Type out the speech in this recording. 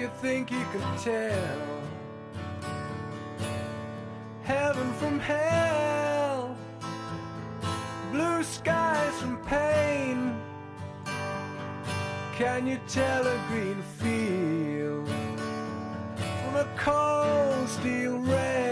you think you can tell heaven from hell, blue skies from pain? Can you tell a green field from a cold steel rain?